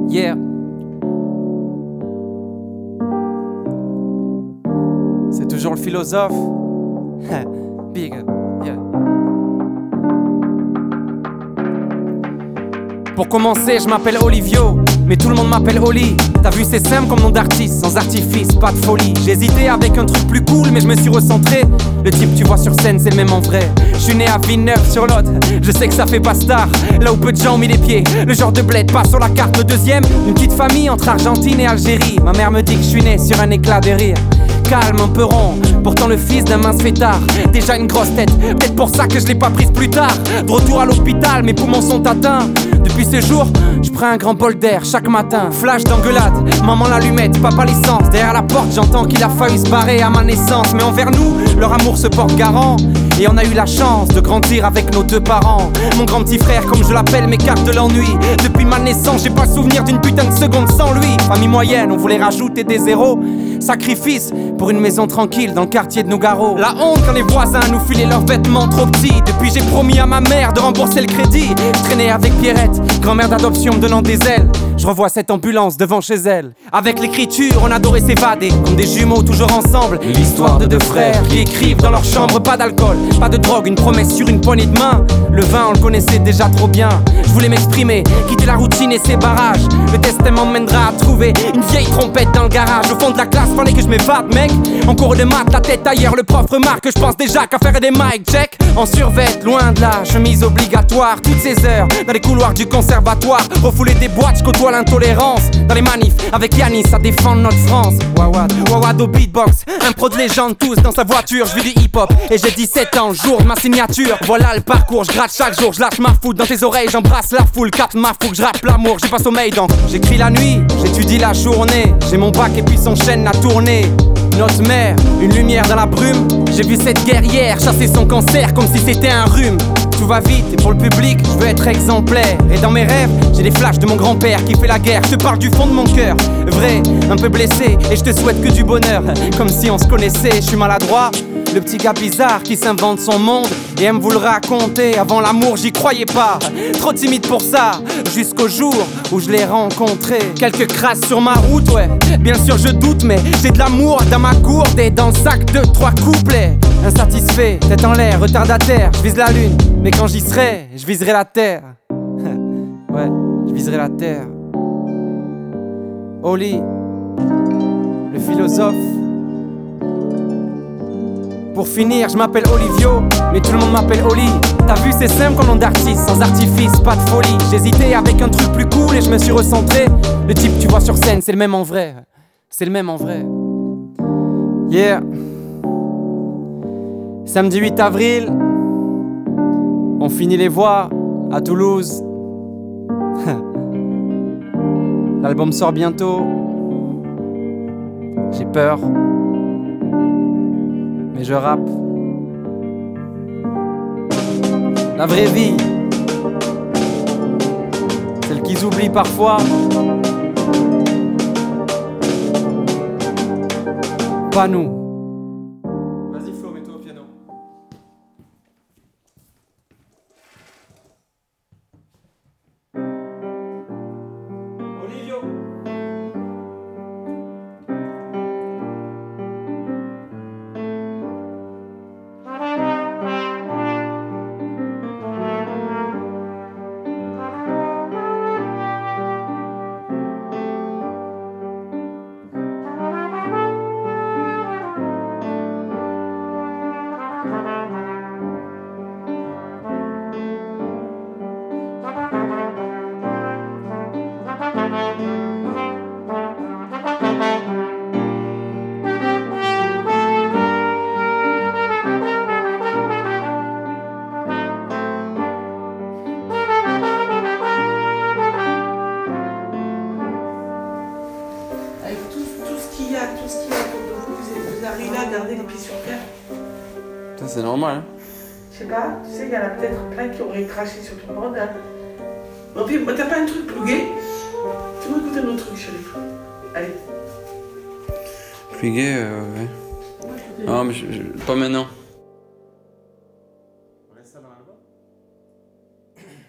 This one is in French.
Yeah. C'est toujours le philosophe. Big. Yeah. Pour commencer, je m'appelle Olivio, mais tout le monde m'appelle Oli. T'as vu, c'est simple comme nom d'artiste, sans artifice, pas de folie. J'ai hésité avec un truc plus cool, mais je me suis recentré. Le type tu vois sur scène, c'est le même en vrai. Je suis né à Villeneuve-sur-Lot, je sais que ça fait pas star, là où peu de gens ont mis les pieds. Le genre de bled pas sur la carte, le deuxième, une petite famille entre Argentine et Algérie. Ma mère me dit que je suis né sur un éclat de rire. Calme, un peu rond, pourtant le fils d'un mince fêtard. Déjà une grosse tête, peut-être pour ça que je l'ai pas prise plus tard. De retour à l'hôpital, mes poumons sont atteints. Depuis ce jour, je prends un grand bol d'air chaque matin. Flash d'engueulade, maman l'allumette, papa l'essence. Derrière la porte, j'entends qu'il a failli se barrer à ma naissance. Mais envers nous, leur amour se porte garant. Et on a eu la chance de grandir avec nos deux parents. Mon grand petit frère, comme je l'appelle, m'écarte de l'ennui. Depuis ma naissance, j'ai pas le souvenir d'une putain de seconde sans lui. Famille moyenne, on voulait rajouter des zéros. Sacrifice pour une maison tranquille dans le quartier de Nougaro. La honte quand les voisins nous filaient leurs vêtements trop petits. Depuis j'ai promis à ma mère de rembourser le crédit. Je traînais avec Pierrette, grand-mère d'adoption me donnant des ailes. Je revois cette ambulance devant chez elle. Avec l'écriture, on adorait s'évader comme des jumeaux toujours ensemble. L'histoire de deux frères qui écrivent dans leur chambre. Pas d'alcool, pas de drogue, une promesse sur une poignée de main. Le vin on le connaissait déjà trop bien. Je voulais m'exprimer, quitter la routine et ses barrages. Le testament me mènera à trouver une vieille trompette dans le garage. Au fond de la classe, fallait que je m'évade mec. En cours de maths, la tête ailleurs. Le prof remarque que je pense déjà qu'à faire des mic check. En survêt, loin de la chemise obligatoire. Toutes ces heures, dans les couloirs du conservatoire. Refouler des boîtes, je côtoie l'intolérance. Dans les manifs, avec Yanis à défendre notre France. Wawad au beatbox, un pro de légende tous dans sa voiture. Je vis du hip-hop et j'ai 17 ans, jour de ma signature. Voilà le parcours, je gratte chaque jour, je lâche ma foule dans tes oreilles, j'embrasse la foule, capte ma fougue, je rappe l'amour, j'ai pas sommeil donc j'écris la nuit, j'étudie la journée. J'ai mon bac et puis s'enchaîne la tournée. Notre mère, une lumière dans la brume. J'ai vu cette guerrière chasser son cancer comme si c'était un rhume. Tout va vite et pour le public, je veux être exemplaire. Et dans mes rêves, j'ai des flashs de mon grand-père qui fait la guerre. Je te parle du fond de mon cœur, vrai, un peu blessé. Et je te souhaite que du bonheur, comme si on se connaissait. Je suis maladroit, le petit gars bizarre qui s'invente son monde et aime vous le raconter. Avant l'amour, j'y croyais pas, trop timide pour ça. Jusqu'au jour où je l'ai rencontré. Quelques crasses sur ma route, ouais. Bien sûr je doute, mais j'ai de l'amour dans ma gourde et dans le sac de 3 couplets. Insatisfait, tête en l'air, retardataire. Je vise la lune, mais quand j'y serai, je viserai la terre. Ouais, je viserai la terre. Oli, le philosophe. Pour finir, je m'appelle Olivio, mais tout le monde m'appelle Oli. T'as vu, c'est simple comme nom d'artiste, sans artifice, pas de folie. J'hésitais avec un truc plus cool et je me suis recentré. Le type tu vois sur scène, c'est le même en vrai. C'est le même en vrai. Yeah. Samedi 8 avril, on finit les voix à Toulouse. L'album sort bientôt. J'ai peur, mais je rappe. La vraie vie, celle qu'ils oublient parfois. Pas nous. Vas-y Flo, mets-toi au piano. Olivio. Ça, c'est normal, hein. Je sais pas, tu sais, il y en a peut-être plein qui auraient craché sur ton bande. Hein. Bon, puis, t'as pas un truc plugué? Tu veux écouter un autre truc, chérie? Allez. Plus gay, ouais. Non, mais pas maintenant. On laisse ça dans l'album.